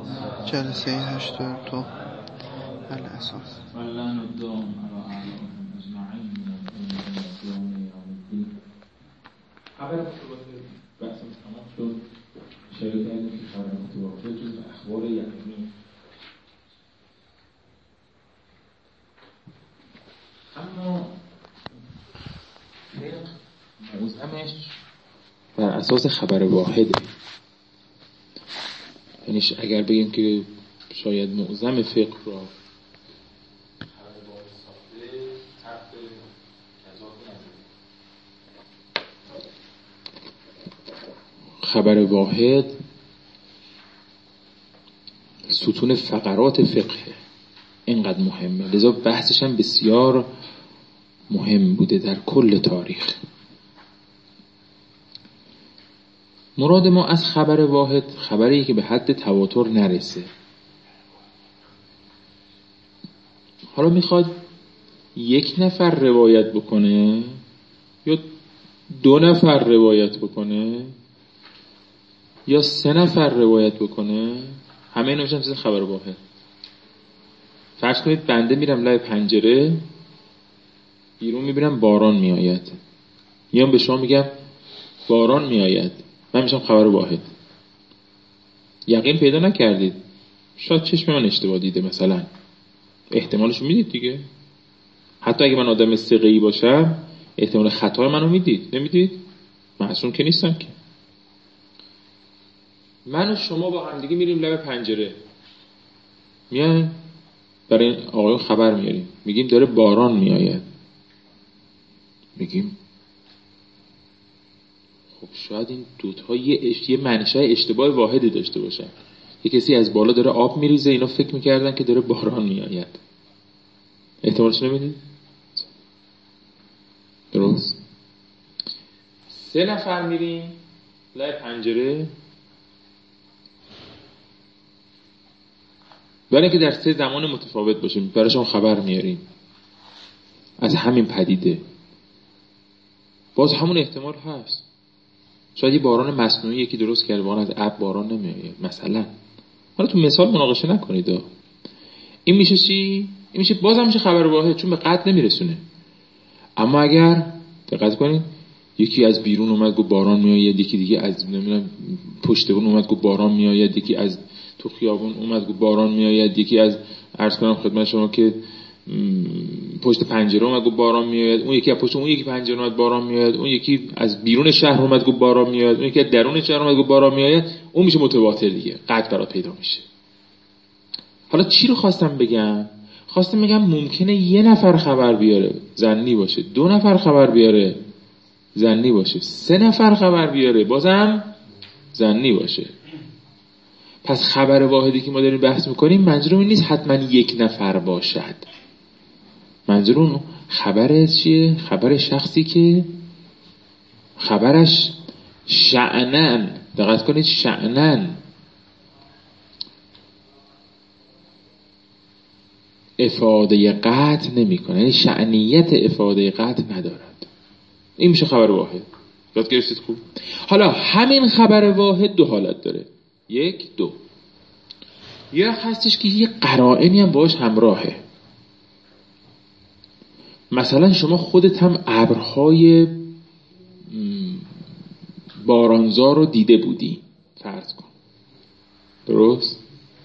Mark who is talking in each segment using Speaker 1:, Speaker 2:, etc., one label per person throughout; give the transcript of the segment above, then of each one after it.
Speaker 1: جلسه 82 الاساس
Speaker 2: والله ندوم على أعلامهم أجمعين من اليوم يوم الدين. خبر بحث تمام شد. شاید که خبر متوافق جز اخبار یقینی. اما موضوعش بر اساس خبر واحده. یعنی اگر بگیم که شاید معظم فقه را خبر واحد ستون فقرات فقه اینقدر مهمه، لذا بحثش هم بسیار مهم بوده در کل تاریخ. مراد ما از خبر واحد خبری که به حد تواتر نرسه. حالا میخواد یک نفر روایت بکنه یا 2 نفر روایت بکنه یا 3 نفر روایت بکنه، همه اینا میشن چیز خبر واحد. فرض کنید بنده میرم لای پنجره، بیرون میبینم باران میآید، میام به شما میگم باران میآید، من میشم خبر واحد. یقین پیدا نکردید، شاید چشم من اشتباه دیده، مثلا احتمالشو میدید دیگه. حتی اگه من آدم ثقه‌ای باشم احتمال خطا منو میدید، نمیدید؟ معصوم که نیستم که. من و شما با هم دیگه میریم لب پنجره، میایم برای آقایون خبر میاریم، میگیم داره باران میآید. میگیم خب شاید این دوتا یه منشأ اشتباه واحدی داشته باشن. یه کسی از بالا داره آب میریزه، اینا فکر میکردن که داره باران میآید. احتمالش نمیدید؟ درست. 3 نفر میریم لای پنجره، برای اینکه در 3 زمان متفاوت باشیم برایشون خبر میاریم از همین پدیده. باز همون احتمال هست. شاید یه باران مصنوعی یکی درست کرده، باران از ابر باران نمیآید مثلا. حالا تو مثال مناقشه نکنید. این میشه چی؟ این میشه بازم میشه خبر واحد، چون به قطع نمیرسونه. اما اگر دقت کنید یکی از بیرون اومد گفت باران میآید، یکی دیگه از نمیدونم پشت بون اومد گفت باران میآید، یکی از تو خیابون اومد گفت باران میآید، یکی از عرض کنم خدمت شما که پشت پنجره اومد گفت باران میآید، اون یکی از پشت اون یکی پنجره اومد باران میآید، اون یکی از بیرون شهر اومد گفت باران میآید، اون یکی از درون شهر اومد گفت باران میآید، اون میشه متواتر دیگه، قطع برات پیدا میشه. حالا چی رو خواستم بگم؟ خواستم بگم ممکنه 1 نفر خبر بیاره ظنی باشه، 2 نفر خبر بیاره ظنی باشه، 3 نفر خبر بیاره بازم ظنی باشه. پس خبر واحدی که ما داریم بحث میکنیم منظور این نیست حتما 1 نفر باشد. منظور اون خبر چیه؟ خبر شخصی که خبرش شأنن، دقت کنید شأنن، افاده قطع نمی کنه، یعنی شأنیت افاده قطع ندارد. این میشه خبر واحد. یاد گرفتید خوب؟ حالا همین خبر واحد 2 حالت داره. 1 2. یا هستش که یه قرائنی هم باش همراهه. مثلا شما خودت هم ابرهای بارانزا رو دیده بودی فرض کن، درست؟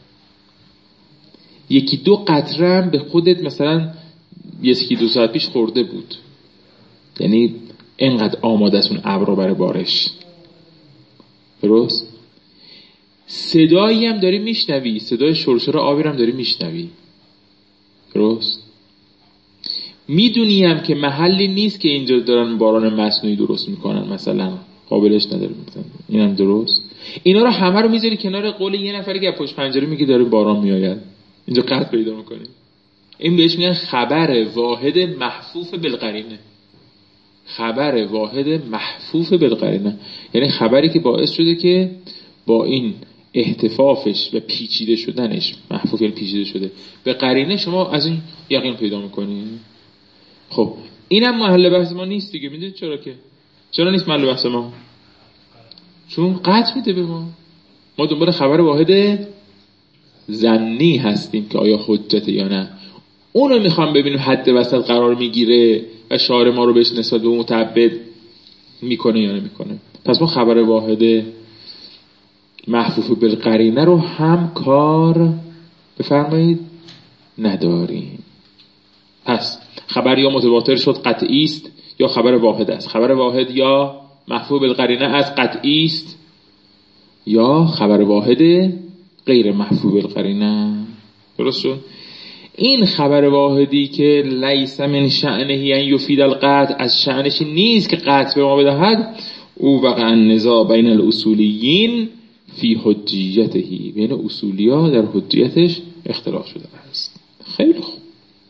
Speaker 2: 1 2 قطره هم به خودت مثلا 1-2 ساعت پیش خورده بود، یعنی اینقدر آماده است اون ابر برای بارش، درست؟ صدایی هم داری میشنوی، صدای شرشر آبی هم داری میشنوی، درست؟ میدونی هم که محلی نیست که اینجا دارن باران مصنوعی درست میکنن، مثلا قابلش نداره مثلا، اینم درست. اینا رو همه رو میذاری کنار قول 1 نفری که پشت پنجره میگه داره باران میآید، اینجا قطع پیدا میکنی. این بهش میگن خبر واحد محفوف بالقرینه. خبر واحد محفوف بالقرینه یعنی خبری که باعث شده که با این احتفافش و پیچیده شدنش، محفوف یعنی پیچیده شده، به قرینه شما از این یقین پیدا میکنی. خب اینم محل بحث ما نیست دیگه. میدونید چرا؟ که چرا نیست محل بحث ما؟ چون قطع میده به ما دنبال خبر واحد ظنی هستیم که آیا حجته یا نه. اونو میخوام ببینیم حد وسط قرار میگیره و شارع ما رو بهش نسبت به متعبد میکنه یا نمیکنه. پس ما خبر واحد محفوف بالقرینه رو هم کار بفرمایید نداریم. پس خبر یا متواتر شد قطعی است یا خبر واحد است. خبر واحد یا محفوف بالقرینه از قطعی است یا خبر واحد غیر محفوف بالقرینه. درست شد؟ این خبر واحدی که لیس من شأنه ان یفید القطع، از شأنش نیست که قطع به ما بدهد، او وقع النزاع بین الاصولیین فی حجیته، بین اصولیا در حجیتش اختلاف شده است. خیلی خوب.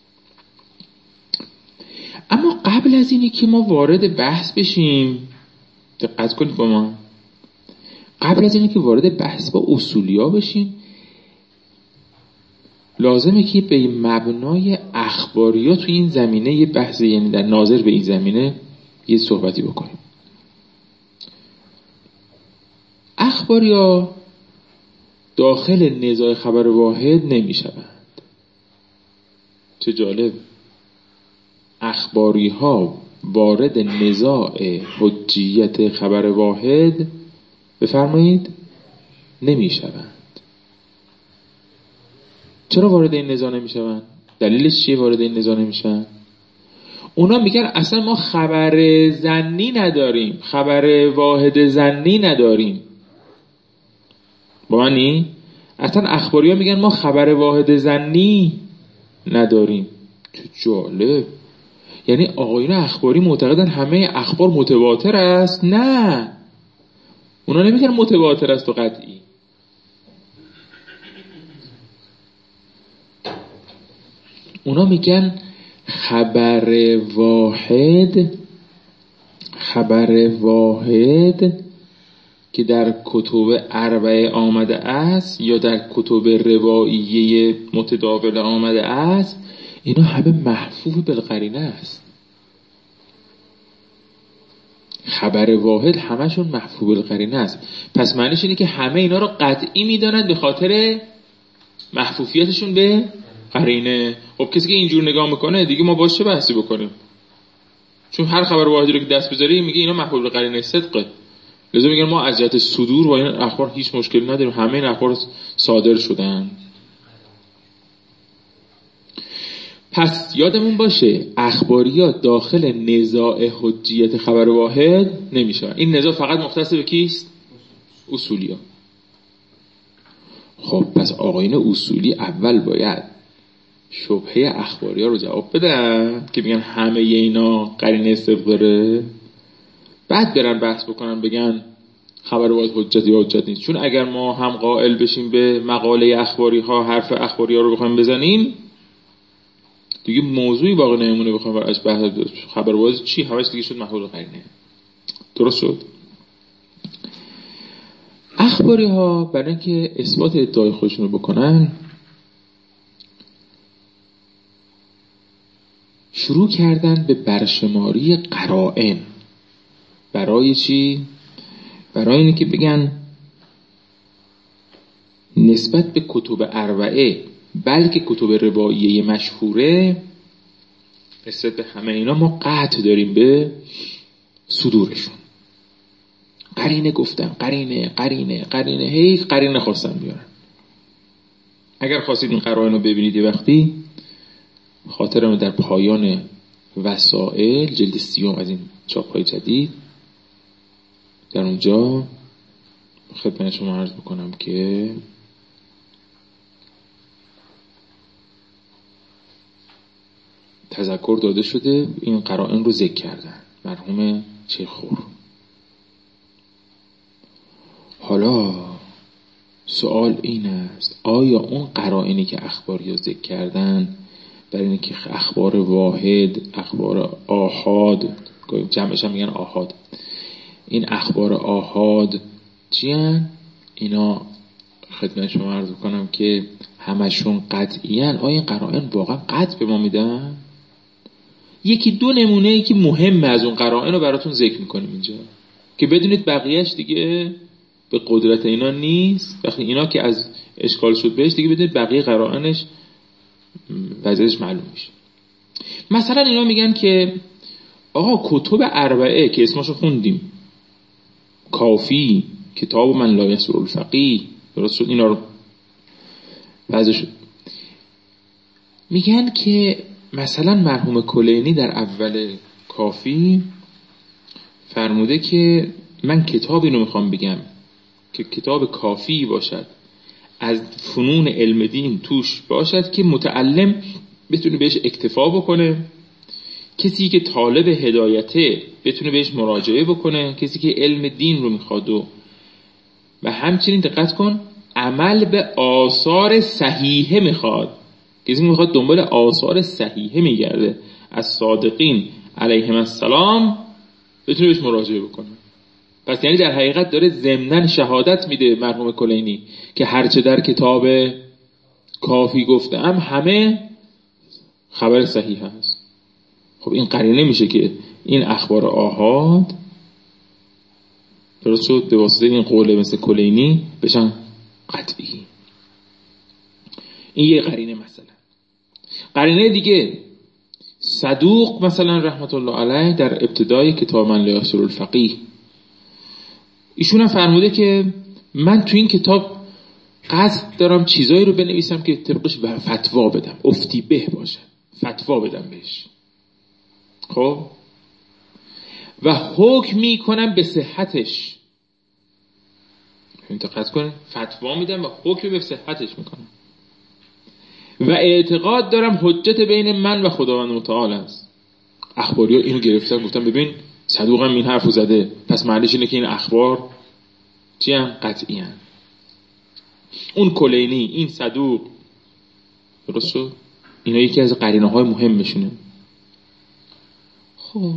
Speaker 2: اما قبل از اینی که ما وارد بحث بشیم، دقت کنید با ما، قبل از اینی که وارد بحث با اصولیا بشیم لازمه که به مبنای اخباریا تو این زمینه یه بحث، یعنی در ناظر به این زمینه یه صحبتی بکنیم. اخباریا داخل نزاع خبر واحد نمی شوند. چه جالب، اخباری ها وارد نزاع حجیت خبر واحد بفرمایید نمی شوند. چرا وارد این نزاع نمی شوند؟ دلیلش چیه وارد این نزاع نمی شوند؟ اونا میگن اصلا ما خبر ظنی نداریم، خبر واحد ظنی نداریم. با منی؟ اصلا اخباری ها میگن ما خبر واحد ظنی نداریم. چه جالب. یعنی آقایون اخباری معتقدن همه اخبار متواتر است؟ نه، اونا نمیگن متواتر است و قطعی. اونا میگن خبر واحد که در کتب اربعه آمده است یا در کتب رواییه متداول آمده است، اینا همه محفوف بالقرینه است. خبر واحد همشون محفوف بالقرینه است. پس معنیش اینه که همه اینا رو قطعی میدانند به خاطر محفوفیتشون به قرینه. خب کسی که اینجور نگاه میکنه دیگه ما باش چه بحثی بکنیم؟ چون هر خبر واحدی رو که دست بذاری میگه اینا محفوظ به قرینه صدقه. لذا میگن ما از جهت صدور با این اخبار هیچ مشکلی نداریم، همه این اخبار صادر شدن. پس یادمون باشه اخباریات داخل نزاع حجیت خبر واحد نمیشه. این نزاع فقط مختص به کیست؟ اصولیا. خب پس آقایون اصولی اول باید شبهه اخباریا رو جواب بدن که بگن همه اینا قرینه صدق داره، بعد برن بحث بکنن بگن خبر واحد حجت یا حجت نیست. چون اگر ما هم قائل بشیم به مقاله اخباری ها، حرف اخباری ها رو بخوایم بزنیم، دیگه موضوعی باقی نمیمونه بخوایم از بحث خبر واحد چی، همش دیگه شد محول قرینه. درست شد؟ اخباری ها برای اینکه اثبات ادعای خودشون رو بکنن شروع کردن به برشماری قرائن. برای چی؟ برای اینکه بگن نسبت به کتب اربعه بلکه کتب رواییه مشهوره، نسبت به همه اینا ما قطع داریم به صدورشون. قرینه گفتم، قرینه هی قرینه خواستم بیارن. اگر خواستید این قرائن رو ببینید یه وقتی، خاطرم در پایان وسائل جلد 30 از این چاپ‌های جدید، در اونجا خدمت شما عرض بکنم که تذکر داده شده این قرائن رو ذکر کردن مرحوم شیخ خور. حالا سوال این است آیا اون قرائنی که اخباری رو ذکر کردن برای اینکه اخبار واحد، اخبار آحاد، جمعش هم میگن آحاد، این اخبار آحاد چی هن؟ اینا خدمت شما عرض کنم که همشون قطعی هن. آیا این قرائن واقعا قطع به ما میدن؟ یکی دو نمونه ای که مهمه از اون قرائن رو براتون ذکر میکنیم اینجا که بدونید بقیهش دیگه به قدرت اینا نیست، وقتی اینا که از اشکال شد بهش دیگه بده بقیه قرائنش وضعش معلوم میشه. مثلا اینا میگن که آقا کتب اربعه که اسمشو خوندیم، کافی، کتاب من لا یسر الفقیه، درست شد، اینا رو وضعش میگن که مثلا مرحوم کلینی در اول کافی فرموده که من کتابی رو میخوام بگم که کتاب کافی باشد، از فنون علم دین توش باشد که متعلم بتونه بهش اکتفا بکنه، کسی که طالب هدایته بتونه بهش مراجعه بکنه، کسی که علم دین رو میخواد و همچنین دقت کن عمل به آثار صحیحه میخواد، کسی میخواد دنبال آثار صحیحه میگرده از صادقین علیهم السلام بتونه بهش مراجعه بکنه. پس یعنی در حقیقت داره ضمناً شهادت میده مرحوم کلینی که هرچه در کتاب کافی گفتم همه خبر صحیح هست. خب این قرینه میشه که این اخبار آحاد درست شد به واسطه این قوله مثل کلینی بشن قطعی. این یه قرینه. مثلا قرینه دیگه صدوق مثلا رحمت الله علیه در ابتدای کتاب من لا یسر الفقیه ایشون هم فرموده که من تو این کتاب قصد دارم چیزایی رو بنویسم که طبقش فتوا بدم، افتی به باشه، فتوا بدم بهش. خب و حکم میکنم به صحتش، دقت کنه، فتوا میدم و حکم به صحتش میکنم و اعتقاد دارم حجت بین من و خداوند متعال است. اخباری ها اینو گرفتن گفتن ببین صدوق هم این حرفو زده، پس معنیش اینه که این اخبار چی هم قطعی هم. اون کلینی، این صدوق، درست شد، اینا یکی از قرینه های مهمشونه. خب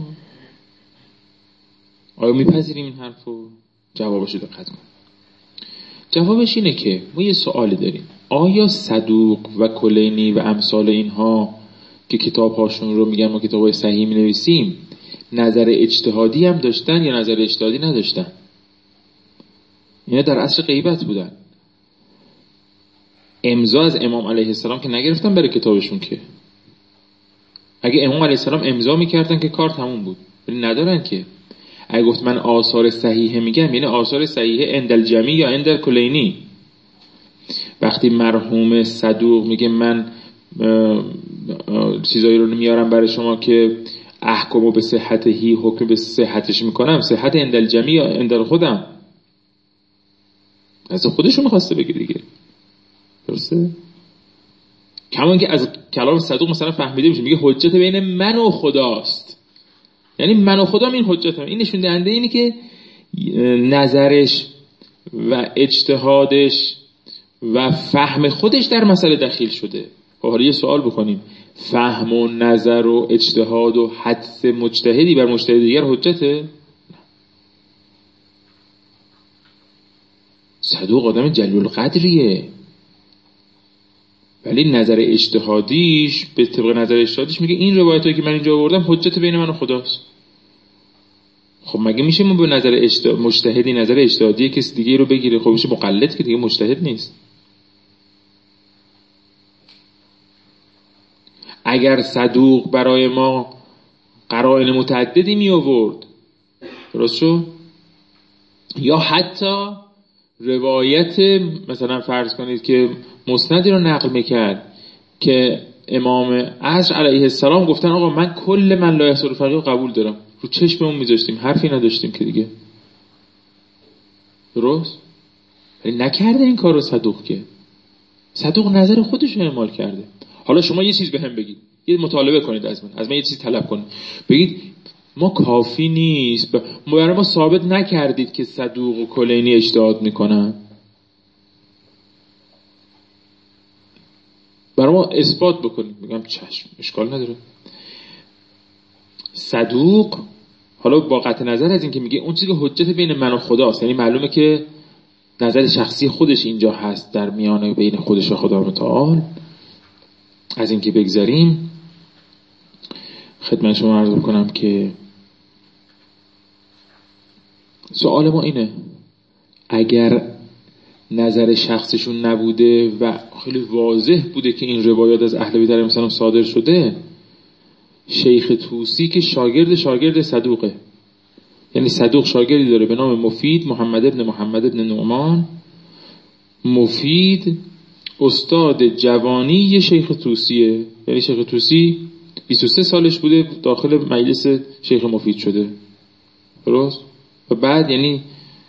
Speaker 2: آیا میپذیریم این حرفو؟ جوابشو دقت کن. جوابش اینه که ما یه سوالی داریم، آیا صدوق و کلینی و امثال اینها که کتاب هاشون رو میگن ما کتاب های صحیح می نویسیم نظر اجتهادی هم داشتن یا نظر اجتهادی نداشتن؟ اینا در عصر غیبت بودن، امضا از امام علیه السلام که نگرفتن برای کتابشون، که اگه امام علیه السلام امضا میکردن که کار تموم بود، ولی ندارن که. اگه گفت من آثار صحیحه میگم یعنی آثار صحیحه عند الجمی یا عند الکلینی. وقتی مرحوم صدوق میگه من چیزایی رو میارم برای شما که احکامو به صحتهی، حکم به صحتش میکنم، صحت عند الجمی یا عند خودم، از خودشون میخواسته بگه دیگه، درسته؟ کمان که از کلام صدوق مثلا فهمیده میشه میگه حجت بین من و خداست، یعنی من و خدا این حجت هم. این نشون دهنده اینه که نظرش و اجتهادش و فهم خودش در مسئله دخیل شده. حالا یه سوال بکنیم، فهم و نظر و اجتهاد و حدس مجتهدی بر مجتهد دیگر حجته؟ صدوق آدم جلیل القدریه، ولی نظر اجتهادیش به طبق نظر اجتهادیش میگه این روایتایی که من اینجا آوردم حجت بین من و خداست. خب مگه میشه ما به نظر مجتهدی نظر اجتهادی کسی دیگه رو بگیره؟ خب میشه مقلد که دیگه مجتهد نیست. اگر صدوق برای ما قرائن متعددی می آورد، درست شد، یا حتی روایت مثلا فرض کنید که مسندی رو نقل میکرد که امام عصر علیه السلام گفتن آقا من کل من لا یسر الفقیه قبول دارم، رو چشممون میذاشتیم، حرفی نداشتیم که دیگه، درست؟ ولی نکرده این کار رو صدوق، که صدوق نظر خودش رو اعمال کرده. حالا شما یه چیز به هم بگید، یه مطالبه کنید از من یه چیز طلب کنید، بگید ما کافی نیست برای ما ثابت نکردید که صدوق و کلینی اجتهاد میکنن، برای ما اثبات بکنید. میگم چشم، اشکال نداره. صدوق حالا با قطع نظر از این که میگه اون چیزی که حجت بین من و خداست، یعنی معلومه که نظر شخصی خودش اینجا هست در میانه بین خودش و خدا متعال، از این که بگذاریم خدمت شما عرض بکنم که سوال ما اینه، اگر نظر شخصشون نبوده و خیلی واضح بوده که این روایات از اهل بیت علیهم السلام صادر شده، شیخ طوسی که شاگرد صدوقه، یعنی صدوق شاگردی داره به نام مفید، محمد ابن نعمان. مفید استاد جوانی شیخ طوسیه، یعنی شیخ طوسی 23 سالش بوده داخل مجلس شیخ مفید شده، درست؟ و بعد یعنی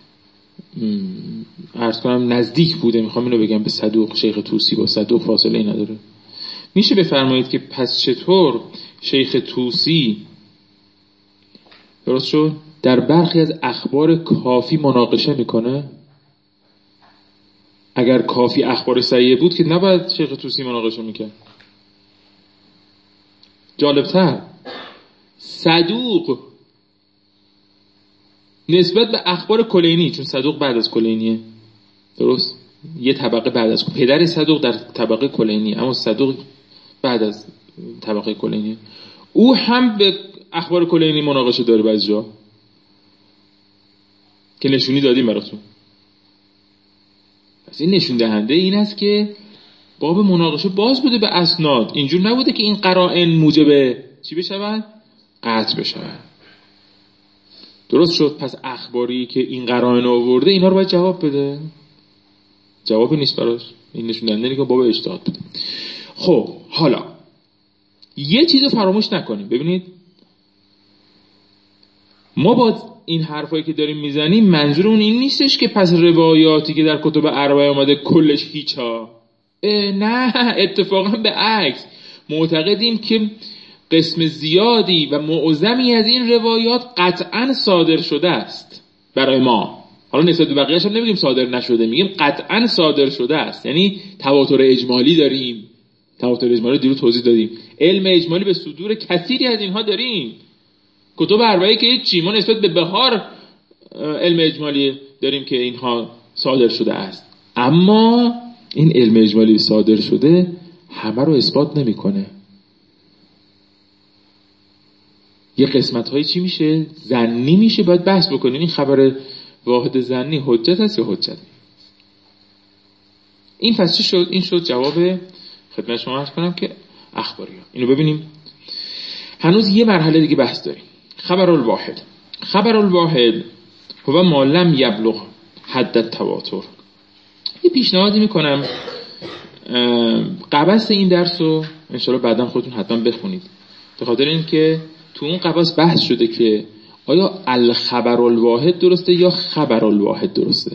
Speaker 2: عرض کنم نزدیک بوده، میخوام اینو بگم به صدوق. شیخ طوسی با صدوق فاصله ای نداره. میشه بفرمایید که پس چطور شیخ طوسی، درست شد، در برخی از اخبار کافی مناقشه میکنه؟ اگر کافی اخبار صحیح بود که نباید شیخ طوسی مناقشه میکرد. جالبتر، صدوق نسبت به اخبار کلینی، چون صدوق بعد از کلینیه، درست؟ یه طبقه بعد از پدر صدوق در طبقه کلینی، اما صدوق بعد از طبقه کلینی. او هم به اخبار کلینی مناقشه داره بعضی جا که نشونی دادیم براتون. پس این نشون دهنده این است که باب مناقشه باز بوده به اسناد، اینجور نبوده که این قرائن موجب چی بشود؟ قطع بشود. درست شد؟ پس اخباری که این قرائن آورده اینا رو باید جواب بده. جوابی نیست براش. این نشون دهنده اینه که باب اجتهاد بوده. خب حالا یه چیزو فراموش نکنیم. ببینید ما با این حرفایی که داریم میزنیم منظورمون این نیستش که پس روایاتی که در کتب اربعه اومده کلش هیچا. نه، اتفاقا به عکس معتقدیم که قسم زیادی و معظمی از این روایات قطعا صادر شده است برای ما. حالا نسبت به بقیه‌اش هم نمیگیم صادر نشده، میگیم قطعا صادر شده است. یعنی تواتر اجمالی داریم. تواتر اجمالی دیرو توضیح دادیم. علم اجمالی به صدور کثیری از اینها داریم. کتب اربعه که چی، ما نسبت به بهار علم اجمالی داریم که اینها صادر شده است. اما این علم اجمالی صادر شده همه رو اثبات نمیکنه. یه قسمت های چی میشه؟ ظنی میشه. باید بحث بکنیم این خبر واحد ظنی حجت هست یا حجت؟ این پس چی شد؟ این شد جواب خدمت شما عرض کنم که اخباری ها. اینو ببینیم. هنوز یه مرحله دیگه بحث داریم. خبر الواحد هو ما لم یبلغ حد التواتر. یه پیشنهادی میکنم قبس این درس رو انشاءالله بعداً خودتون حتما بخونید، به خاطر این که تو اون قبس بحث شده که آیا الخبر الواحد درسته یا خبر الواحد درسته.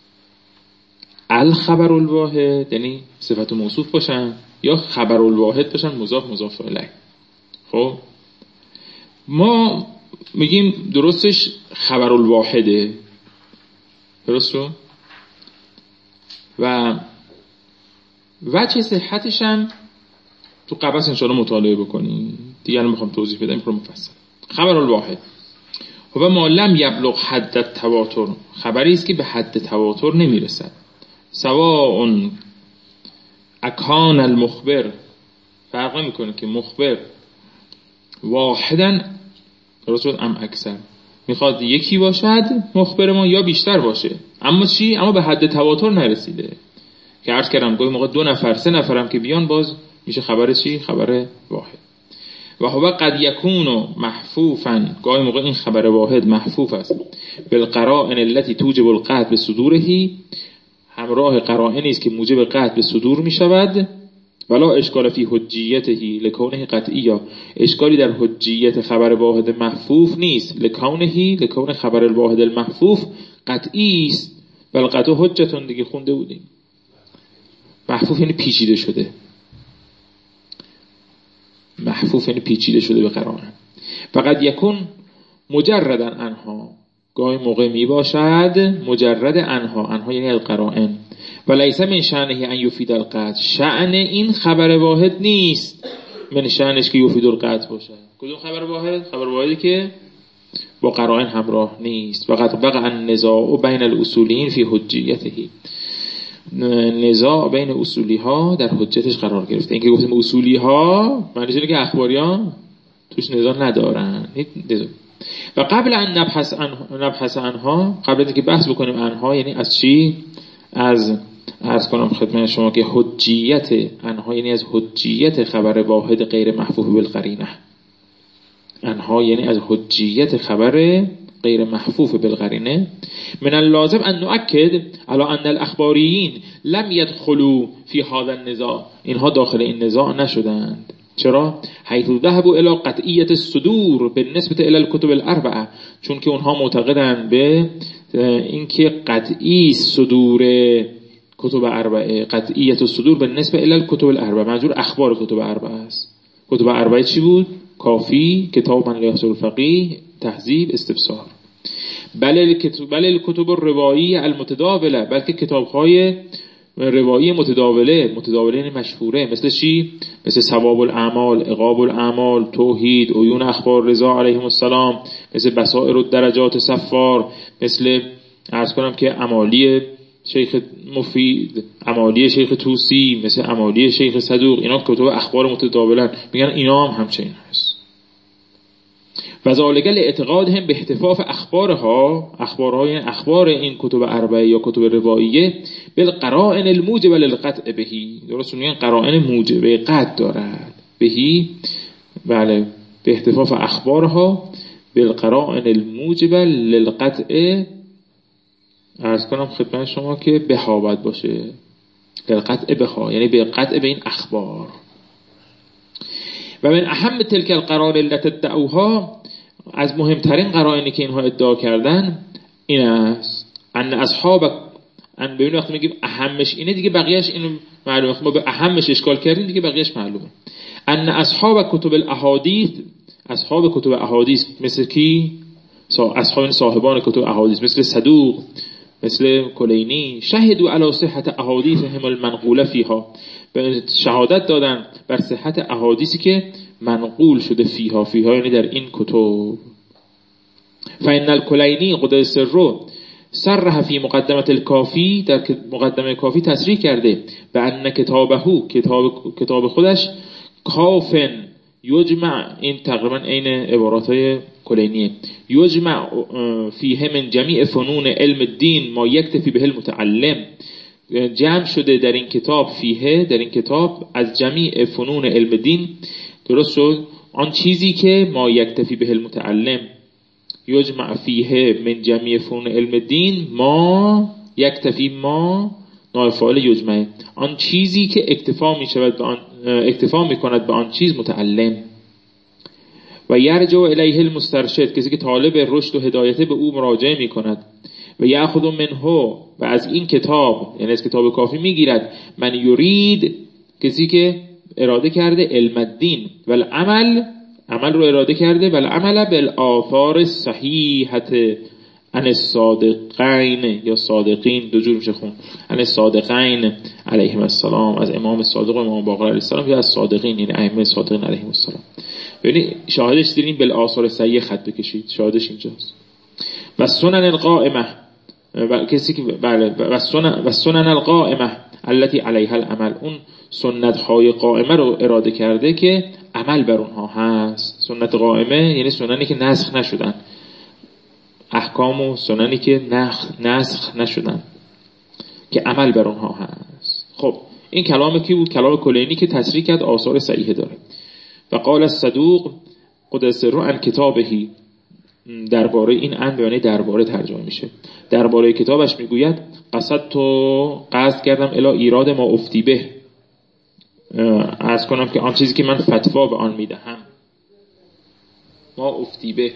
Speaker 2: الخبر الواحد یعنی صفت و موصوف باشن یا خبر الواحد باشن مضاف الیه. خب ما میگیم درستش خبر الواحده، درست رو؟ و وجه صحتش هم تو قبس انشاءالله مطالعه بکنیم دیگه. الان میخوام توضیح بدم رو مفصل. خبر الواحد و ما لم یبلغ حد التواتر، خبری است که به حد تواتر نمیرسد. سواء اکان المخبر، فرق نمیکنه که مخبر واحداً درست ام اکثر، میخواد یکی باشد مخبر ما یا بیشتر باشه، اما چی؟ اما به حد تواتر نرسیده. که عرض کردم گاهی موقع 2 نفر 3 نفرم که بیان باز میشه خبر چی؟ خبر واحد. و هو قد یکون محفوفا، گاهی موقع این خبر واحد محفوف است بالقرائن التي توجب القطع بصدوره، همراه قرائنی است که موجب قطع به صدور میشود. ولا اشکال فی حجیته لکونه قطعیه، اشکالی در حجیت خبر واحد محفوف نیست. لکون خبر الواحد المحفوف قطعی است. بل قطع حجتون دیگه خونده بودیم. محفوف یعنی پیچیده شده. محفوف یعنی پیچیده شده به قرائن. فقط یکون مجردا عنها، گاهی موقع می باشد مجرد عنها یعنی القرائن. و لیس من شأنه ان یفید القطع، شأن این خبر واحد نیست من شأنش که یفید القطع باشه. کدوم خبر واحد؟ خبر واحدی که با قرائن همراه نیست. فقط وقع النزاع بین الاصولیین فی حجیته، نزاع بین اصولی ها در حجتش قرار گرفته. این که گفتیم اصولی ها معنیش اینه که اخباریان توش نزاع ندارن. و قبل ان نبحث عنها، قبل از اینکه بحث بکنیم عنها یعنی از چی، از عرض کنم خدمت شما که حجیت عنها یعنی از حجیت خبر واحد غیر محفوظ بالقرینه. عنها یعنی از حجیت خبر غیر محفوظ بالقرینه. من اللازم ان نؤكد على ان الاخباریین لم يدخلوا في هذا النزاع، اینها داخل این نزاع نشدند. چرا؟ حيث ذهبوا الى قطعیت الصدور بالنسبه الى الكتب الاربعه، چون که اونها معتقدند به اینکه قطعی صدور کتب اربعه، قطعیت الصدور بالنسبه الى الكتب الاربعه، منظور اخبار کتب اربعه است. کتب اربعه چی بود؟ کافی، کتاب من لیحصل الفقیه، تهذیب، استبصار. بل الکتب الروایی المتداوله، بلکه کتاب‌های روایی متداوله یعنی مشهوره، مثل چی؟ مثل ثواب الاعمال، عقاب الاعمال، توحید، عیون اخبار رضا علیهم السلام، مثل بصائر الدرجات صفار، مثل عرض کنم که امالی شیخ مفید، امالی شیخ توسی، مثل امالی شیخ صدوق. اینا کتب اخبار متداولن، میگن اینا هم همچنین هست. و ذالک لاعتقادهم به احتفاف اخبارها یعنی اخبار این کتب اربعه یا کتب رواییه بالقرائن الموجب للقطع بهی، درست میگن قرائن موجب قطع دارد بهی، بله، به احتفاف اخبارها بالقرائن الموجب للقطع، عرض کنم خدمت شما که بها باید باشه، للقطع بها یعنی به قطع به این اخبار. و من اهم تلک القرائن التي ادعوها، از مهمترین قرائنی که اینها ادعا کردن این است ان اصحاب، ان ببین وقتی میگیم اهمش اینه دیگه بقیه‌اش اینو معلومه، ما به اهمش اشکال کردیم دیگه بقیه‌اش معلومه. ان اصحاب کتب الاحادیث، اصحاب کتب احادیث مثل کی؟ اصحاب صاحبان کتب احادیث مثل صدوق، مثل کلینی، شهدوا علی صحت احادیثهم المنقوله فیها، شهادت دادن بر صحت احادیثی که منقول شده فیها یعنی در این کتب. فإن الکلینی قدس سره صرح فی مقدمه الکافی، در مقدمه کافی تصریح کرده به ان کتاب خودش کافن یجمع، این تقریبا عین عباراتهای کلینیه، یجمع فیه من جمیع فنون علم الدین ما یکتفی به المتعلم، جمع شده در این کتاب، فیه در این کتاب، از جمیع فنون علم دین، درست شد، آن چیزی که ما یکتفی به المتعلم، یجمع فیه من جمیع فنون علم دین ما یکتفی، ما نائب فاعل یجمع، آن چیزی که اکتفا می کند به آن چیز متعلم. و یرجع الیه المسترشد، کسی که طالب رشد و هدایت به او مراجعه می کند. و یأخذ منه، و از این کتاب یعنی از کتاب کافی میگیرد، من یرید، کسی که اراده کرده علم الدین، و عمل رو اراده کرده، و العمل بالآثار الصحیحه عن الصادقین یا صادقین، دو جور میشه خون، عن الصادقین علیهم السلام، از امام صادق و امام باقر علیه السلام، یا از صادقین یعنی ائمه صادقین علیهم السلام. ببینید شاهدش دیدین بالآثار صحیحه خط بکشید، شاهدش اینجاست. و سنن القائمه، و کسی که بله، و سنن القائمه التي علیها العمل، اون سنت های قائمه رو اراده کرده که عمل بر اونها هست. سنت قائمه یعنی سننی که نسخ نشدن، احکام و سننی که نسخ نشدن که عمل بر اونها هست. خب این کلام کی بود؟ کلام کلینی که تصریح کرد آثار صحیحه داره. و قال الصدوق قدس سره عن کتابهی، درباره این ان بیانه درباره ترجمه میشه، درباره کتابش میگوید قصد کردم الی ایراد ما افتی به، عرض کنم که آن چیزی که من فتوا به آن میدهم، ما افتی به،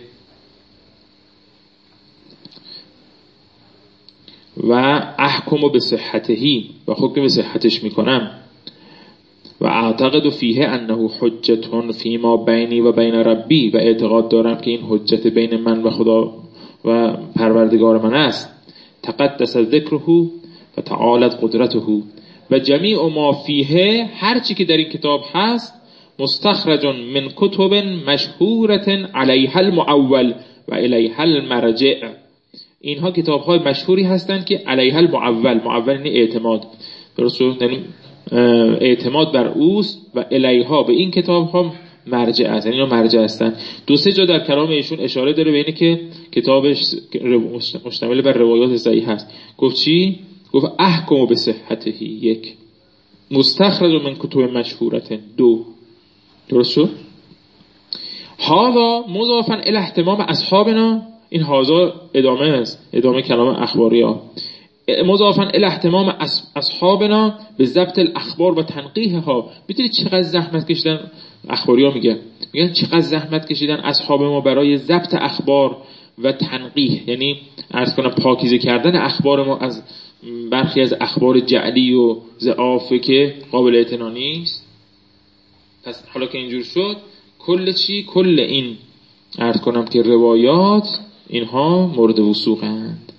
Speaker 2: و احکم به صحتهی، و حکم به صحتش میکنم، و اعتقد فیه انه حجتون فیما بینی و بین ربی، و اعتقاد دارم که این حجت بین من و خدا و پروردگار من است. تقدس ذکره و تعالت قدرته، و جمیع ما فیه، هرچی که در این کتاب هست، مستخرج من کتب مشهورت علیها المعول و الیها المرجع، اینها کتاب های مشهوری هستند که علیها المعول، معول یعنی اعتماد، درست؟ یعنی اعتماد بر اوست، و الیها به این کتاب ها مرجع است، یعنی اینا مرجع هستن. 2-3 جا در کلام ایشون اشاره داره به اینه که کتابش مشتمل بر روایات صحیح هست. گفت چی؟ گفت احکم به صحته، 1 مستخرج من کتب مشهورته، 2. درست شد؟ هذا مضافا الی اهتمام اصحابنا، این هذا ادامه است، ادامه کلام اخباری ها. مضافا الی اهتمام اصحابنا به ضبط الاخبار و تنقیحها. میدونید چقدر زحمت کشیدن اخباری ها؟ میگن چقدر زحمت کشیدن اصحاب ما برای ضبط اخبار و تنقیح، یعنی عرض کنم پاکیزه کردن اخبار ما از برخی از اخبار جعلی و ضعاف که قابل اعتنا نیست. پس حالا که اینجور شد، کل این عرض کنم که روایات اینها مورد وثوقند.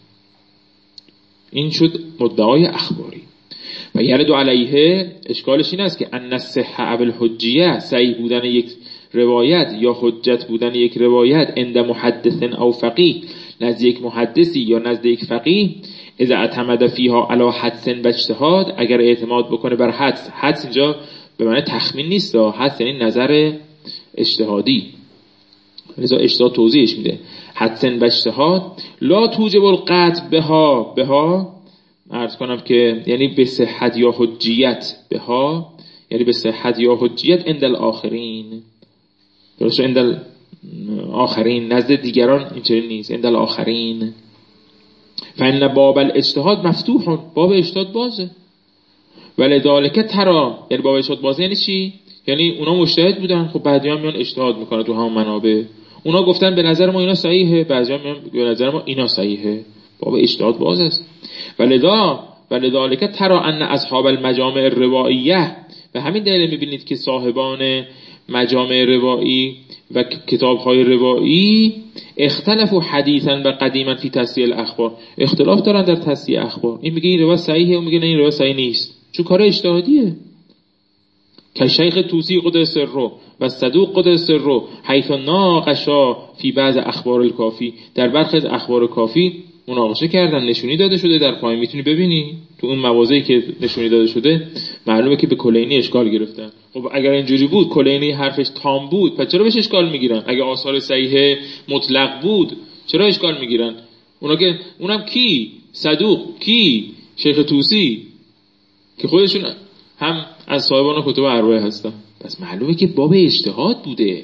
Speaker 2: این شد مدعای اخباری. و یرد علیه، اشکالش این است که ان الصحه او الحجیه، صحیح بودن یک روایت یا حجت بودن یک روایت عند محدث او فقیه، نزد یک محدثی یا نزد یک فقیه، اذا اعتمد فیها علی حدس و اجتهاد، اگر اعتماد بکنه بر حدس اینجا به معنی تخمین نیست، حدس یعنی نظر اجتهادی، لذا اجتهاد توضیحش میده. حدس و اجتهاد لا توجب القطع بها عرض کنم که یعنی به صحت یا حجیت، بها یعنی به صحت یا حجیت عند الاخرین. درست؟ عند الاخرین، نزد دیگران اینطوری نیست، عند الاخرین. فإن باب الاجتهاد مفتوح، باب اجتهاد بازه. ولذالک ترى، یعنی باب اجتهاد بازه یعنی چی؟ یعنی اونا مجتهد بودن، خب بعضیا میان اجتهاد میکنن تو همون منابع، اونا گفتن به نظر ما اینا صحیحه، بعضیا میان به نظر ما اینا صحیحه، باب اجتهاد باز است. ولذالک ترى ان اصحاب المجامع الروائیه، به همین دلیل میبینید که صاحبان مجامع روایی و کتاب‌های روایی اختلفوا حدیثا و قدیما فی تصحیح الاخبار، اختلاف دارن در تصحیح اخبار. این میگه این روایت صحیحه، اون میگه نه این روایت صحیح نیست، چون کار اجتهادیه. که شیخ توسی قدس سره و صدوق قدس سره حیث ناقشا فی بعض اخبار الکافی، در برخی از اخبار کافی مناقشه کردن، نشونی داده شده در پایین، میتونی ببینی تو اون مواضعی که نشونی داده شده معلومه که به کلینی اشکال گرفتن. خب اگر اینجوری بود، کلینی حرفش تام بود، پس چرا بهش اشکال میگیرن؟ اگه آثار صحیح مطلق بود چرا اشکال میگیرن؟ اونا که اونم کی؟ صدوق، کی؟ شیخ توسی، که خودشون هم از صاحبان کتب اربعه هستن. پس معلومه که باب اجتهاد بوده.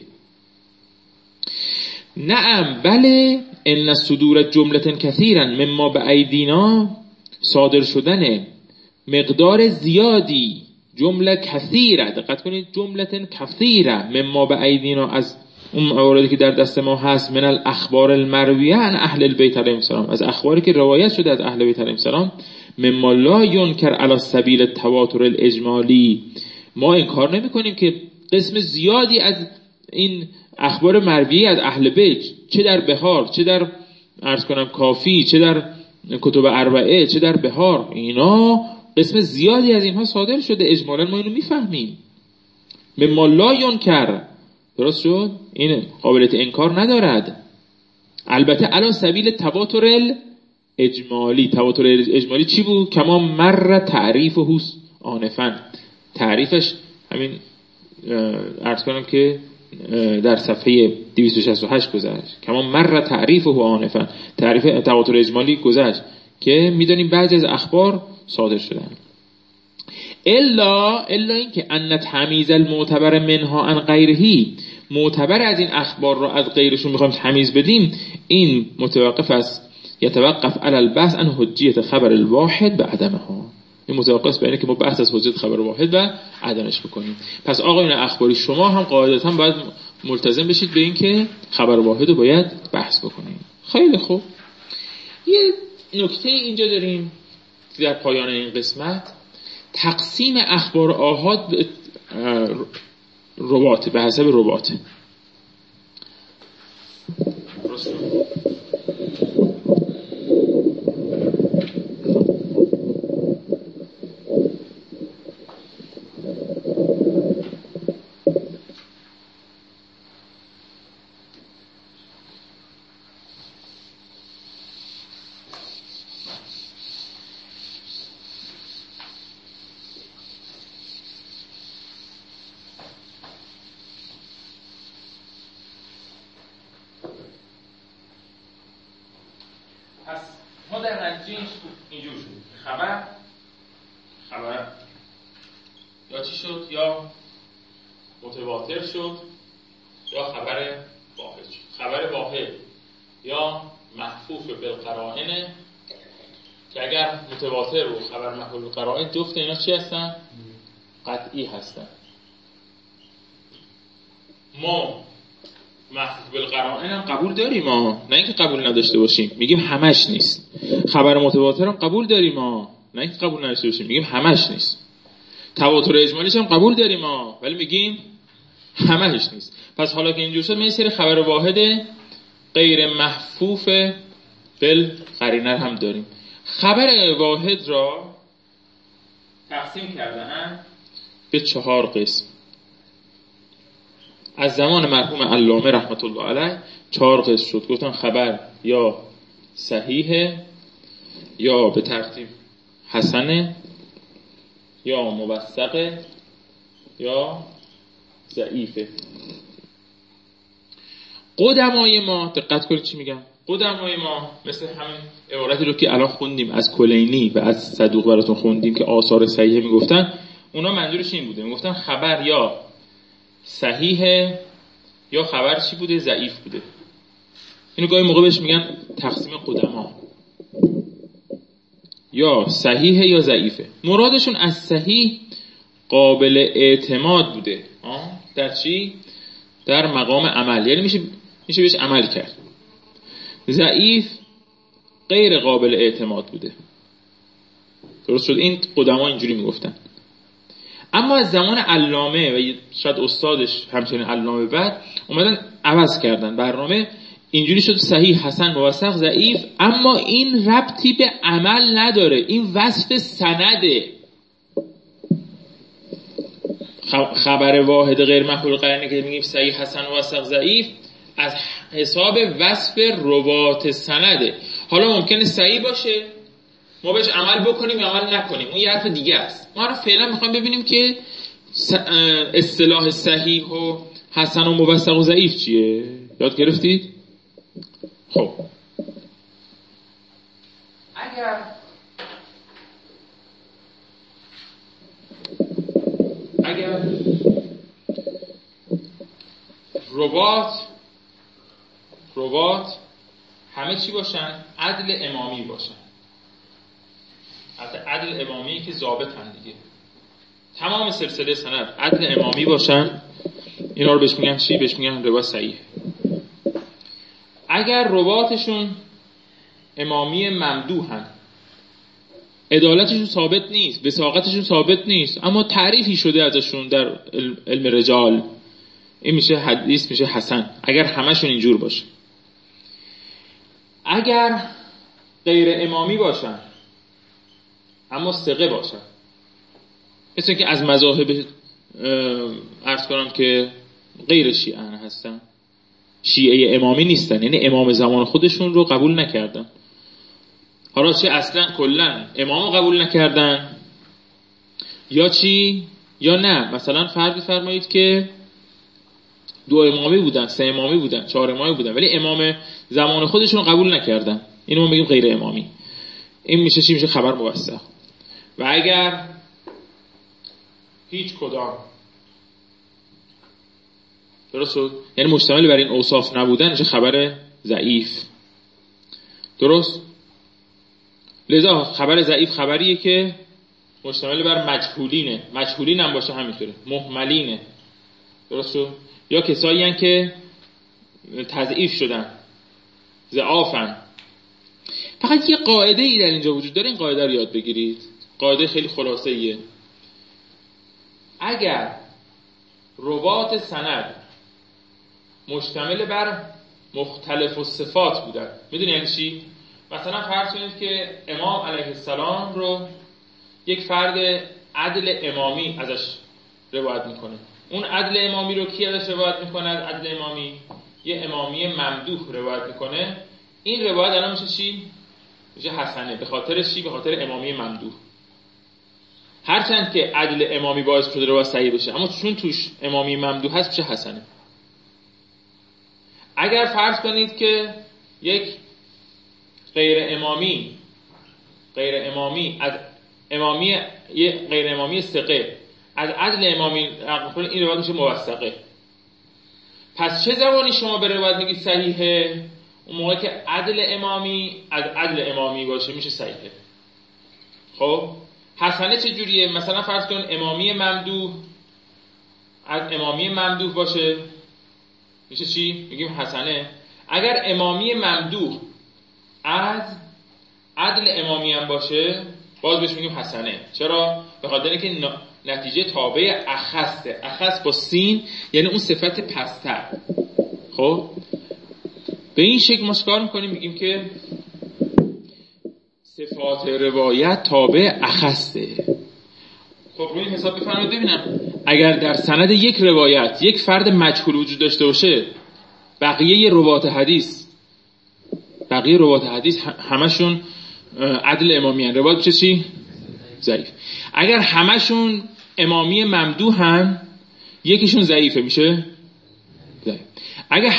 Speaker 2: نعم بله، ان صدور جمله کثیرا مما به ایدینا، صادر شدن مقدار زیادی، جمله کثیره، دقت کنید، جمله کثیره مما به ایدینا، از اون مواردی که در دست ما هست، من الاخبار المرویه عن اهل البیت علیهم السلام، از اخباری که روایت شده از اهل بیت علیهم السلام، مما لا ينکر علی سبیل التواتر الاجمالی، ما انکار نمی کنیم که قسم زیادی از این اخبار مرویه از اهل بیت، چه در بهار، چه در عرض کنم کافی، چه در کتب اربعه، چه در بهار، اینا قسم زیادی از اینها صادر شده اجمالا، ما اینو میفهمیم. مما لا ينکر، درست شد؟ این قابلیت انکار ندارد. البته علی سبیل تواتر اجمالی، تواتر اجمالی چی بود؟ کما مر تعریفه آنفا، تعریفش همین عرض کنم که در صفحه 268 گذشت. کما مر تعریفه آنفا، تعریف تواتر اجمالی گذشت که میدونیم بعضی از اخبار صادر شدن. الا این که ان تمییز المعتبر منها عن غیرهی، معتبر از این اخبار را از غیرشون میخوایم تمیز بدیم، این متوقف است، یتوقف علی البحث عن حجیت خبر الواحد به عدمها، این متوقف بینه که ما بحث از حجیت خبر واحد و عدمش بکنیم. پس آقایون اخباری، شما هم قاعدتا باید ملتزم بشید به این که خبر واحد رو باید بحث بکنیم. خیلی خوب، یه نکته اینجا داریم در پایان این قسمت، تقسیم اخبار آحاد به رباط، به حسب رباط. در نتیجه اینجور شد خبر یا چی شد؟ یا متواتر شد یا خبر واحد شد. خبر واحد یا محفوف بالقرائن که اگر متواتر و خبر محفوف بالقرائن جفت اینا چی هستن؟ قطعی هستن. ما محفوف بالقرائن هم قبول داریم ما، نه اینکه قبول نداشته باشیم، میگیم همش نیست. خبر متواتر هم قبول داریم ما، نه اینکه قبول نداشته باشیم، میگیم همش نیست. تواتر اجمالیش هم قبول داریم ما، ولی میگیم همش نیست. پس حالا که اینجور شد، ما یه سری خبر واحد غیر محفوف بالقرینه هم داریم. خبر واحد را تقسیم کردن به 4 قسم. از زمان مرحوم علامه رحمت الله علیه 4 قسم شد. گفتن خبر یا صحیحه، یا به ترتیب حسنه، یا موثقه، یا ضعیفه. قدمای ما دقت کنید چی میگم. قدمای ما مثل همین عبارتی رو که الان خوندیم از کلینی و از صدوق براتون خوندیم که آثار صحیحه میگفتن، اونا منظورش این بوده، میگفتن خبر یا صحیحه یا خبر چی بوده؟ ضعیف بوده. اینو گاهی موقع بهش میگن تقسیم قدما، یا صحیحه یا ضعیفه. مرادشون از صحیح قابل اعتماد بوده. در چی؟ در مقام عمل، یعنی میشه بهش عمل کرد. ضعیف غیر قابل اعتماد بوده. درست شد؟ این قدما اینجوری میگفتن. اما از زمان علامه و شاید استادش همچنین علامه بعد اومدن عوض کردن برنامه، اینجوری شد صحیح، حسن، موثق، ضعیف. اما این ربطی به عمل نداره، این وصف سنده. خبر واحد غیر محفوظ قرینه که میگیم صحیح، حسن، موثق، ضعیف از حساب وصف روات سنده. حالا ممکنه صحیح باشه ما بهش عمل بکنیم یا عمل نکنیم، اون یه حرف دیگه است. ما رو فعلا میخوایم ببینیم که اصطلاح صحیح و حسن و موثق و ضعیف چیه. یاد گرفتید؟ خب اگر رباط همه چی باشن، عدل امامی باشن، عدل امامی که ضابط هم دیگه، تمام سلسله سند عدل امامی باشن، اینا رو بهش میگن چی؟ بهش میگن روایت صحیح. اگر رواتشون امامی ممدوحن، عدالتشون ثابت نیست، وثاقتشون ثابت نیست، اما تعریفی شده ازشون در علم رجال، این میشه حدیث، میشه حسن. اگر همشون اینجور باشه. اگر غیر امامی باشن اما ثقه باشن، مثل که از مذاهب عرض کنم که غیر شیعه هستن، شیعه امامی نیستن، یعنی امام زمان خودشون رو قبول نکردن. حالا چه اصلا کلا امامو قبول نکردن یا چی یا نه، مثلا فردی فرمایید که 2 امامی بودن، 3 امامی بودن، 4 امامی بودن، ولی امام زمان خودشون رو قبول نکردن، اینو ما میگیم غیر امامی. این میشه چی؟ میشه خبر موثق. و اگر هیچ کدام، درست شد، یعنی مشتمل بر این اوصاف نبودن، میشه خبر ضعیف. درست؟ لذا خبر ضعیف خبریه که مشتمل بر مجهولینه، مجهولین هم باشه همینطوره، مهملینه. درست شد؟ یا کسایی هستن که تضعیف شدن، ضعافن. فقط یه قاعده ای در اینجا وجود داره، این قاعده رو یاد بگیرید. قاعده خیلی خلاصه ایه. اگر روات سند مشتمل بر مختلف الصفات بودن، میدونی یعنی چی؟ مثلا فرض کنید که امام علیه السلام رو یک فرد عدل امامی ازش روایت میکنه. اون عدل امامی رو کی ازش روایت میکنه؟ عدل امامی یه امامی ممدوح روایت میکنه. این روایت الان میشه چی؟ میشه حسنه. به خاطر چی؟ به خاطر امامی ممدوح. هرچند که عدل امامی باعث شده روایت صحیح بشه، اما چون توش امامی ممدوح هست میشه حسنه. اگر فرض کنید که یک غیر امامی غیر امامی از امامی غیر امامی ثقه از عدل امامی نقل کنه، این روایت میشه موثقه. پس چه زمانی شما به روایت میگید صحیحه؟ اون موقع که عدل امامی از عدل امامی باشه میشه صحیحه. خب حسنه چه جوریه؟ مثلا فرض کن امامی ممدوح از امامی ممدوح باشه میشه چی؟ میگیم حسنه. اگر امامی ممدوح از عدل امامی هم باشه باز بهش میگیم حسنه. چرا؟ به خاطر اینکه نتیجه تابع اخسته. اخس با سین یعنی اون صفت پستر. خب به این شکل ما چیکار میکنیم؟ میگیم که صفات روایت تابع اخسته. خب روی این حساب بفرمایید ببینم اگر در سند یک روایت یک فرد مجهول وجود داشته باشه، بقیه روات حدیث همشون عدل امامی هن، روایت میشه چی؟ ضعیف. اگر همشون امامی ممدوحن یکیشون ضعیفه میشه ضعیف. اگر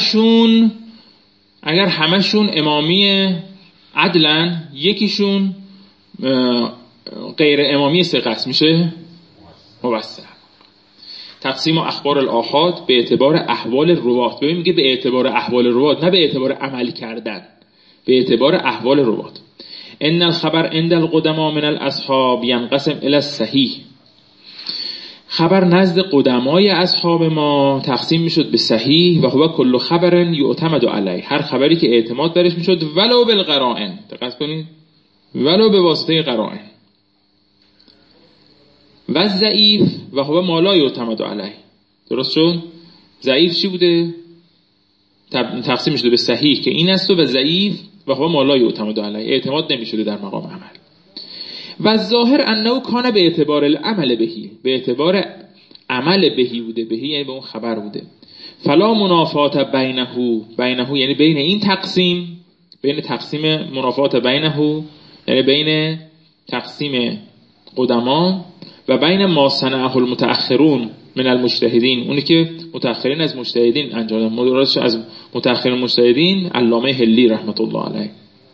Speaker 2: همشون امامی عدلن یکیشون غیر امامی ثقه است میشه موثق. تقسیم اخبار الآحاد به اعتبار احوال روات. ببین میگه به اعتبار احوال روات، نه به اعتبار عمل کردن، به اعتبار احوال روات. ان الخبر عند القدما من الاصحاب ينقسم الى الصحیح. خبر نزد قدمای اصحاب ما تقسیم میشد به صحیح و هو کل خبر یعتمد علیه، هر خبری که اعتماد برش میشد ولو بالقرائن. دقت کنید، ولو به واسطه قرائن. و ضعیف و هو ما لا یعتمد علیه. درست شد؟ ضعیف چی بوده؟ تقسیم میشد به صحیح که این است و ضعیف و هو ما لا یعتمد علیه، اعتماد نمیشده در مقام عمل. و ظاهر انه کان به اعتبار العمل بهی، به اعتبار عمل بهی بوده. بهی یعنی به اون خبر بوده. فلا منافات بینه یعنی بین این تقسیم، بین تقسیم منافات بینه یعنی بین تقسیم قدما و بین ما صنعه المتأخرون من المجتهدین، اونی که متأخرین از مجتهدین انجام دادن. مرادش از متأخرین مجتهدین علامه هلی رحمت الله علیه.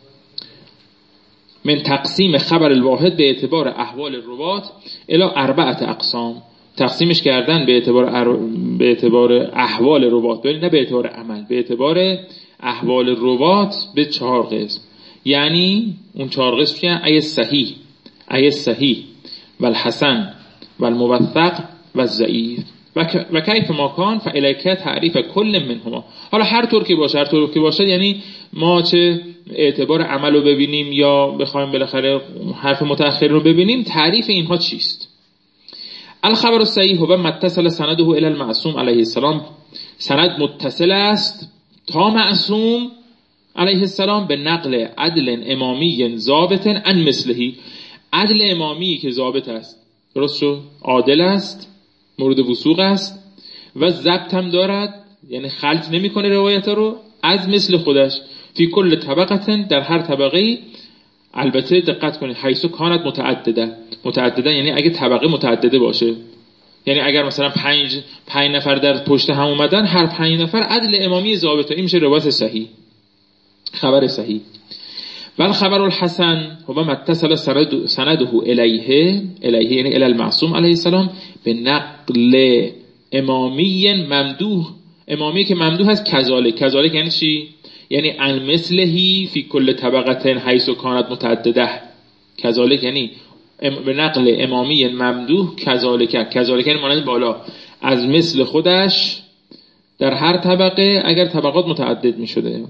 Speaker 2: من تقسیم خبر الواحد به اعتبار احوال الروات الی 4 اقسام. تقسیمش کردن به اعتبار احوال روات، نه به اعتبار عمل، به اعتبار احوال روات به 4 قسم. یعنی اون 4 قسم چیه؟ ای صحیح و الحسن و الموثق و الضعیف و کیف ما کان فالیک تعریف کل منهما. حالا هر طور که باشه یعنی ما چه اعتبار عمل رو ببینیم یا بخوایم بالاخره حرف متأخر رو ببینیم، تعریف اینها چیست؟ الخبر الصحیح هو متصل سنده الی المعصوم علیه السلام. سند متصل است تا معصوم علیه السلام به نقل عدل امامی ضابط عن مثله. عدل امامی که ضابط است، درست شد، عادل است، مورد وثوق است و ضبط هم دارد، یعنی خلط نمیکنه روایت رو، از مثل خودش فی کل طبقه، در هر طبقه. البته دقت کنید حیث کانت متعدده یعنی اگه طبقه متعدده باشه، یعنی اگر مثلا 5 نفر در پشت هم اومدن، هر 5 نفر عدل امامی ضابطه، این میشه روایت صحیح، خبر صحیح. و خبر الحسن هو متصل سنده الیه یعنی الی المعصوم علیه السلام به نقل امامی ممدوح. امامی که ممدوح هست کذالک یعنی چی؟ یعنی عن مثلهی فی کل طبقه حیث کانت متعدده. کذالک یعنی به نقل امامی ممدوح کذالک یعنی مانند بالا، از مثل خودش در هر طبقه اگر طبقات متعدد می شده.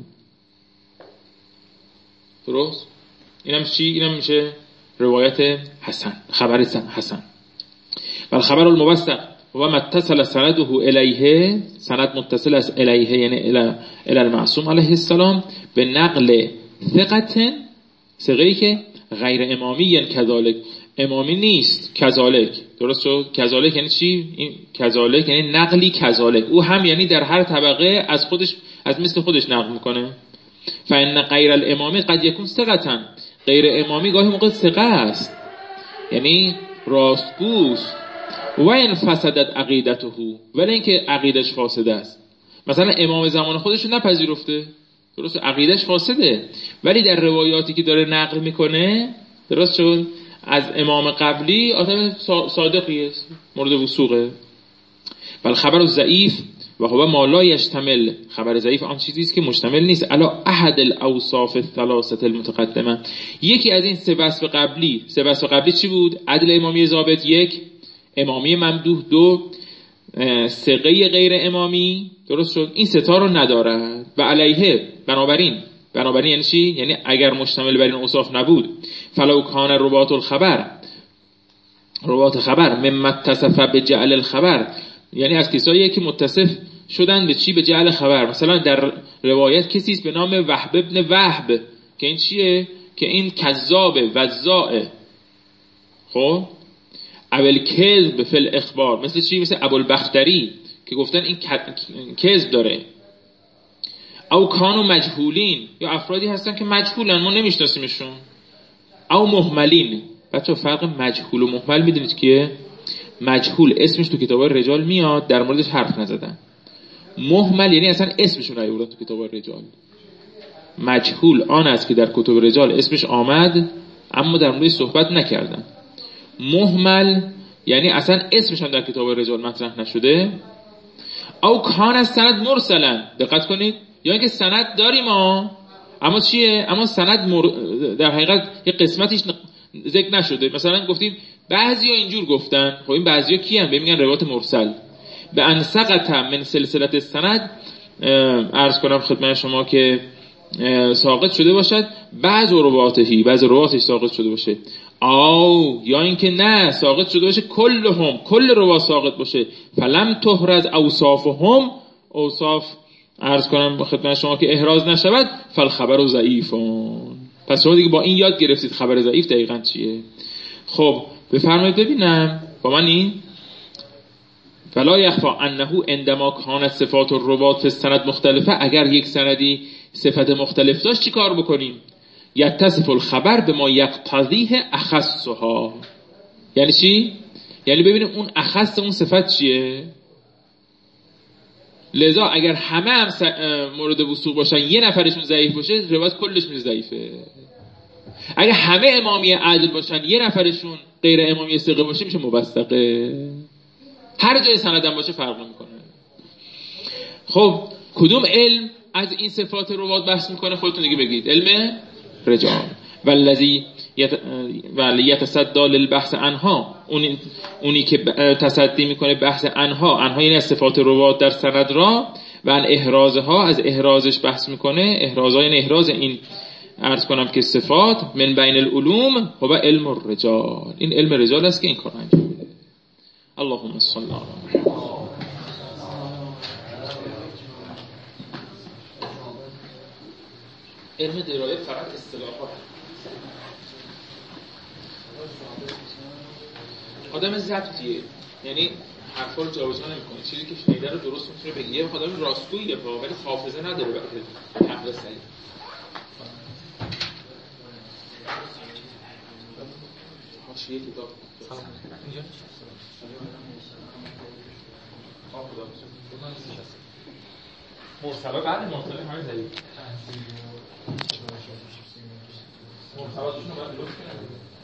Speaker 2: درست؟ اینم چی؟ اینم میشه روایت حسن، خبر حسن. و خبر الموثق و متصل سنده الیه، سند متصل است الیه یعنی الی المعصوم علیه السلام به نقل ثقه‌ای که غیر امامی یعنی کذالک، امامی نیست کذالک. درست شد؟ کذالک یعنی چی؟ این کذالک یعنی نقلی کذالک، او هم یعنی در هر طبقه از خودش، از مثل خودش نقل میکنه. فإن غیر الامامی قد یکون ثقة، غیر امامی گاهی موقع ثقه است، یعنی راستگوست. و این فسدت عقیدته، ولی اینکه عقیدش فاسده است. مثلا امام زمان خودش رو نپذیرفته، درست، عقیدش فاسده، ولی در روایاتی که داره نقل میکنه درست شد؟ از امام قبلی آدم صادقیه مورد وثوقه. بل خبر ضعیف و هو ما لا یشتمل، خبر ضعیف آن چیزی است که مشتمل نیست علی احد الاوصاف الثلاثه المتقدمه، یکی از این سه وصف قبلی. سه وصف قبلی چی بود؟ عدل امامی ضابط 1، امامی ممدوح 2، ثقه غیر امامی. درست شد؟ این سه تا رو ندارد و علیه بنابراین یعنی چی؟ یعنی اگر مشتمل بر این اوصاف نبود، فلو کان روات الخبر، روات خبر مما اتصف بجعل الخبر، یعنی از کسایی که متصف شدن به چی؟ به جعل خبر. مثلا در روایت کسی است به نام وهب ابن وهب که این چیه؟ که این کذاب وزاع. خب اول کذب فی الاخبار، مثل چی؟ مثل ابوالبختری که گفتن این کذب داره. او کانو مجهولین، یا افرادی هستن که مجهولن ما نمیشناسیمشون. او مهملین. بچه فرق مجهول و مهمل میدونید کیه؟ مجهول اسمش تو کتابای رجال میاد، در موردش حرف نزدن. مهمل یعنی اصلا اسمشون نیاوردن تو کتابای رجال. مجهول آن است که در کتب رجال اسمش آمد اما در موردش صحبت نکردن. مهمل یعنی اصلا اسمش هم در کتابای رجال مطرح نشده. او کان از سند مرسلن، دقت کنید، یا اینکه سند داریم اما چیه؟ اما سند در حقیقت یه قسمتیش ذکر نشده. مثلا گفتیم بعضیا اینجور گفتن، خب این بعضیا کی هم؟ میگن روایت مرسل. به ان سقط من سلسله السند، عرض کنم خدمت شما که ساقط شده باشد بعض رواتهی، بعض رواتش ساقط شده باشه. او یا اینکه نه ساقط شده باشه کلهم، کل روات ساقط باشه. فلم تحرز اوصافهم، اوصاف عرض کنم خدمت شما که احراز نشود، فالخبر ضعیفون. پس شما دیگه با این یاد گرفتید خبر ضعیف دقیقاً چیه. خب بفرمایید ببینم با من این فلا یخفا انه عندما کانت صفات الروات فی السند مختلفه، اگر یک سندی صفت مختلف داشت چی کار بکنیم؟ یتصف الخبر به ما یقتضیه اخصها. یعنی چی؟ یعنی ببینیم اون اخص اون صفت چیه. لذا اگر همه هم مورد وثوق باشن یه نفرشون ضعیف باشه، روایت کلش میشه ضعیفه. اگر همه امامی عادل باشن یه نفرشون غیر امامی ثقه باشه میشه موثقه. هر جای سندم باشه فرق نمیکنه. خب کدوم علم از این صفات روات بحث میکنه؟ خودتون دیگه بگید. علم رجال. والذی یتصدی للبحث عنها، اونی که تصدی میکنه بحث عنها یعنی از صفات روات در سند را، و عن احرازها، از احرازش بحث میکنه. احرازها یعنی احراز این عرض کنم که صفات من بین العلوم و علم الرجال. این علم رجال است که این کار انجام میده. اللهم صل علی محمد. علم درایه فقط اصطلاحات. آدم ضبطیه، یعنی حرفا رو جابجا نمی‌کنه. چیزی که شنیده رو درست می‌تونه بگه. یه آدم راستگوییه ولی حافظه نداره برای حمله سریع. حاشیه کتاب اینجا مرسله بعد مرسله همین ضعیف. مرسلاتشون رو باید لطف کنید.